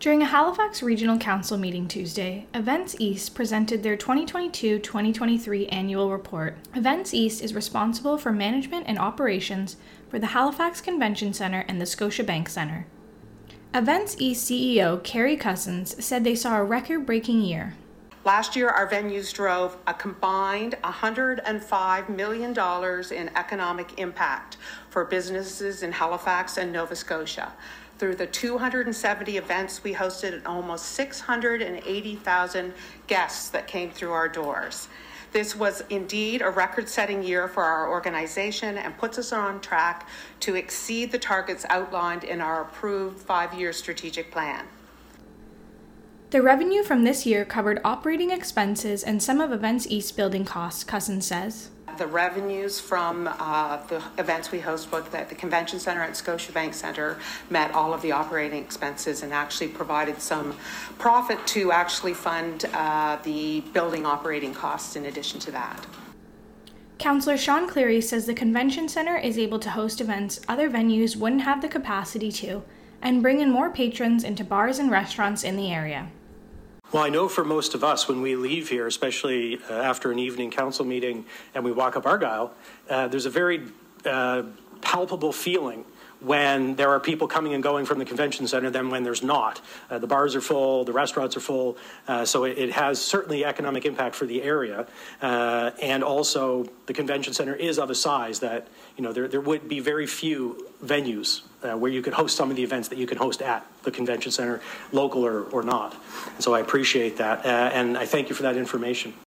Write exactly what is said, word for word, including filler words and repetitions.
During a Halifax Regional Council meeting Tuesday, Events East presented their twenty twenty-two twenty twenty-three annual report. Events East is responsible for management and operations for the Halifax Convention Centre and the Scotiabank Centre. Events East C E O Carrie Cousins said they saw a record-breaking year. Last year, our venues drove a combined one hundred five million dollars in economic impact for businesses in Halifax and Nova Scotia. Through the two hundred seventy events, we hosted almost six hundred eighty thousand guests that came through our doors. This was indeed a record-setting year for our organization and puts us on track to exceed the targets outlined in our approved five-year strategic plan. The revenue from this year covered operating expenses and some of Events East building costs, Cousins says. The revenues from uh, the events we host, both at the Convention Centre and Scotiabank Centre, met all of the operating expenses and actually provided some profit to actually fund uh, the building operating costs in addition to that. Councillor Sean Cleary says the Convention Centre is able to host events other venues wouldn't have the capacity to, and bring in more patrons into bars and restaurants in the area. Well, I know for most of us, when we leave here, especially uh, after an evening council meeting and we walk up Argyle, uh, there's a very uh, palpable feeling when there are people coming and going from the convention centre than when there's not. Uh, the bars are full, the restaurants are full, uh, so it, it has certainly economic impact for the area. Uh, and also, the convention centre is of a size that, you know, there, there would be very few venues uh, where you could host some of the events that you can host at the convention centre, local or, or not. And so I appreciate that, uh, and I thank you for that information.